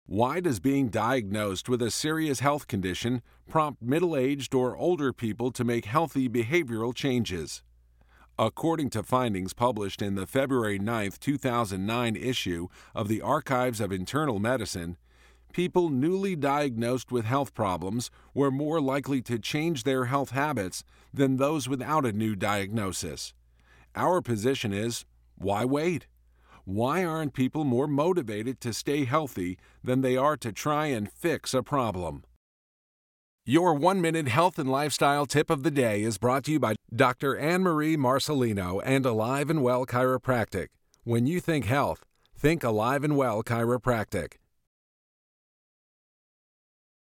Why does being diagnosed with a serious health condition prompt middle-aged or older people to make healthy behavioral changes? According to findings published in the February 9, 2009 issue of the Archives of Internal Medicine, people newly diagnosed with health problems were more likely to change their health habits than those without a new diagnosis. Our position is, why wait? Why aren't people more motivated to stay healthy than they are to try and fix a problem? Your 1-minute health and lifestyle tip of the day is brought to you by Dr. Anne-Marie Marcelino and Alive and Well Chiropractic. When you think health, think Alive and Well Chiropractic.